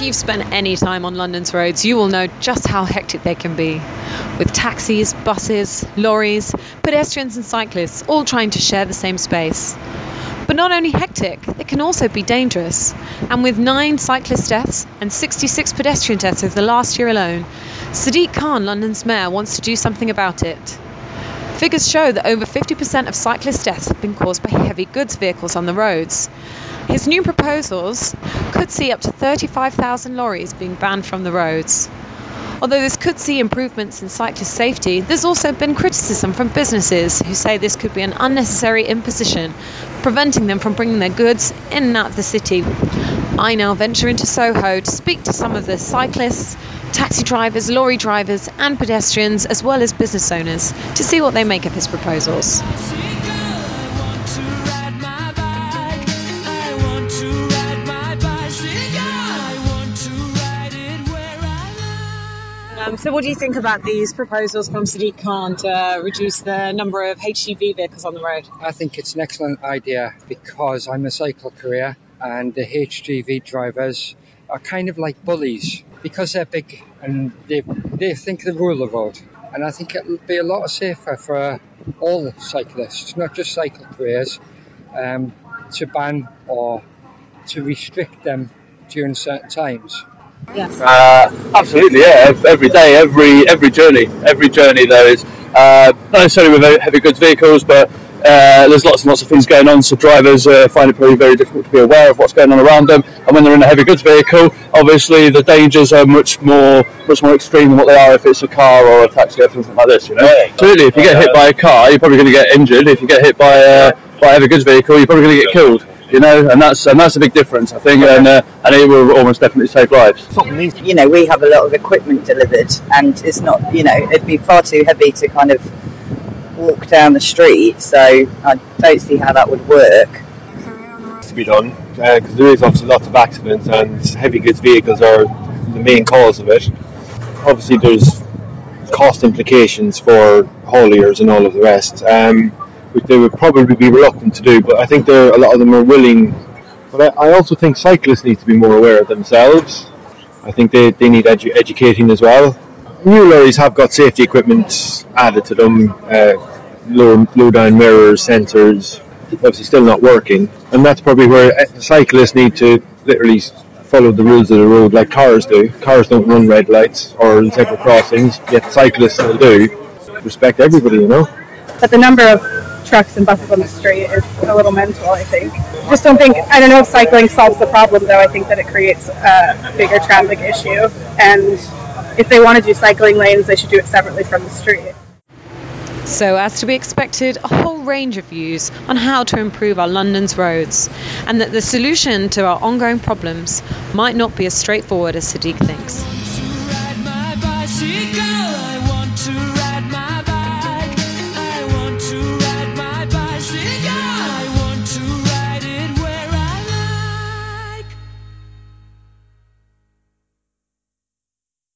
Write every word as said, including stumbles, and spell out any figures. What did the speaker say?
you've spent any time on London's roads, you will know just how hectic they can be, with taxis, buses, lorries, pedestrians and cyclists all trying to share the same space. But not only hectic, they can also be dangerous. And with nine cyclist deaths and sixty-six pedestrian deaths over the last year alone, Sadiq Khan, London's mayor, wants to do something about it. Figures show that over fifty percent of cyclist deaths have been caused by heavy goods vehicles on the roads. His new proposals could see up to thirty-five thousand lorries being banned from the roads. Although this could see improvements in cyclist safety, there's also been criticism from businesses who say this could be an unnecessary imposition, preventing them from bringing their goods in and out of the city. I now venture into Soho to speak to some of the cyclists, taxi drivers, lorry drivers and pedestrians, as well as business owners, to see what they make of his proposals. Um, so what do you think about these proposals from Sadiq Khan to reduce the number of H G V vehicles on the road? I think it's an excellent idea because I'm a cycle courier and the H G V drivers are kind of like bullies because they're big and they, they think they rule the road. And I think it'll be a lot safer for all cyclists, not just cycle couriers, um, to ban or to restrict them during certain times. Yes. Uh, absolutely, yeah. Every day, every every journey, every journey there is uh, not necessarily with heavy goods vehicles, but uh, there's lots and lots of things going on. So drivers uh, find it probably very difficult to be aware of what's going on around them. And when they're in a heavy goods vehicle, obviously the dangers are much more much more extreme than what they are if it's a car or a taxi or something like this. You know, yeah, absolutely. If you get hit by a car, you're probably going to get injured. If you get hit by a by a heavy goods vehicle, you're probably going to get killed. You know, and that's and that's a big difference, I think, and uh, and it will almost definitely save lives. You know, we have a lot of equipment delivered, and it's not, you know, it'd be far too heavy to kind of walk down the street. So I don't see how that would work. To be done, because uh, there is obviously lots of accidents, and heavy goods vehicles are the main cause of it. Obviously, there's cost implications for hauliers and all of the rest. Um, which they would probably be reluctant to do, but I think there a lot of them are willing. But I, I also think cyclists need to be more aware of themselves. I think they, they need edu- educating as well. New lorries have got safety equipment added to them, uh, low, low down mirrors, sensors, obviously still not working, and that's probably where cyclists need to literally follow the rules of the road like cars do. Cars don't run red lights or zebra crossings, yet cyclists still do. Respect everybody, you know. But the number of trucks and buses on the street is a little mental, I think. Just don't think, I don't know if cycling solves the problem, though. I think that it creates a bigger traffic issue, and if they want to do cycling lanes, they should do it separately from the street. So, as to be expected, a whole range of views on how to improve our London's roads, and that the solution to our ongoing problems might not be as straightforward as Sadiq thinks.